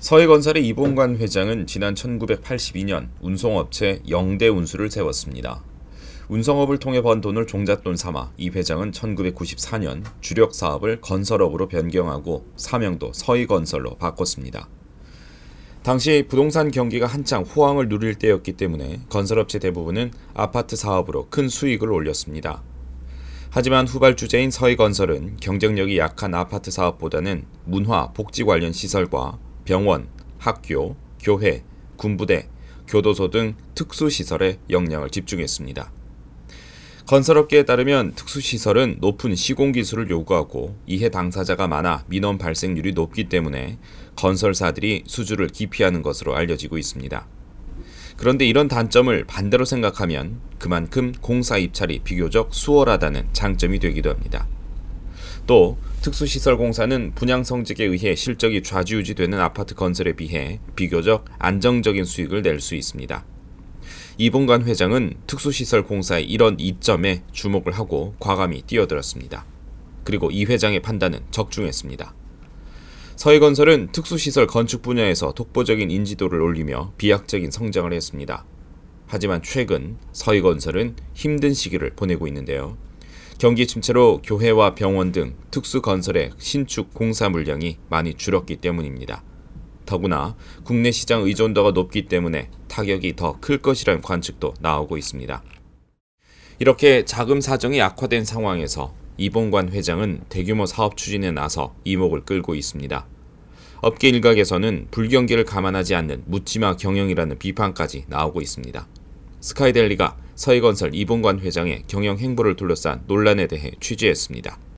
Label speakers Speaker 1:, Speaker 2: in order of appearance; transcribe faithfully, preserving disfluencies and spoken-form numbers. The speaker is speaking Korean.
Speaker 1: 서해건설의 이봉관 회장은 지난 천구백팔십이 년 운송업체 영대운수를 세웠습니다. 운송업을 통해 번 돈을 종잣돈 삼아 이 회장은 천구백구십사 년 주력 사업을 건설업으로 변경하고 사명도 서해건설로 바꿨습니다. 당시 부동산 경기가 한창 호황을 누릴 때였기 때문에 건설업체 대부분은 아파트 사업으로 큰 수익을 올렸습니다. 하지만 후발주자인 서해건설은 경쟁력이 약한 아파트 사업보다는 문화, 복지 관련 시설과 병원, 학교, 교회, 군부대, 교도소 등 특수시설에 역량을 집중했습니다. 건설업계에 따르면 특수시설은 높은 시공기술을 요구하고 이해 당사자가 많아 민원 발생률이 높기 때문에 건설사들이 수주를 기피하는 것으로 알려지고 있습니다. 그런데 이런 단점을 반대로 생각하면 그만큼 공사 입찰이 비교적 수월하다는 장점이 되기도 합니다. 또 특수시설 공사는 분양 성직에 의해 실적이 좌지우지되는 아파트 건설에 비해 비교적 안정적인 수익을 낼 수 있습니다. 이봉관 회장은 특수시설 공사의 이런 이점에 주목을 하고 과감히 뛰어들었습니다. 그리고 이 회장의 판단은 적중했습니다. 서해건설은 특수시설 건축 분야에서 독보적인 인지도를 올리며 비약적인 성장을 했습니다. 하지만 최근 서해건설은 힘든 시기를 보내고 있는데요. 경기 침체로 교회와 병원 등 특수건설의 신축 공사 물량이 많이 줄었기 때문입니다. 더구나 국내 시장 의존도가 높기 때문에 타격이 더 클 것이라는 관측도 나오고 있습니다. 이렇게 자금 사정이 악화된 상황에서 이봉관 회장은 대규모 사업 추진에 나서 이목을 끌고 있습니다. 업계 일각에서는 불경기를 감안하지 않는 묻지마 경영이라는 비판까지 나오고 있습니다. 스카이데일리가 서해건설 이봉관 회장의 경영 행보를 둘러싼 논란에 대해 취재했습니다.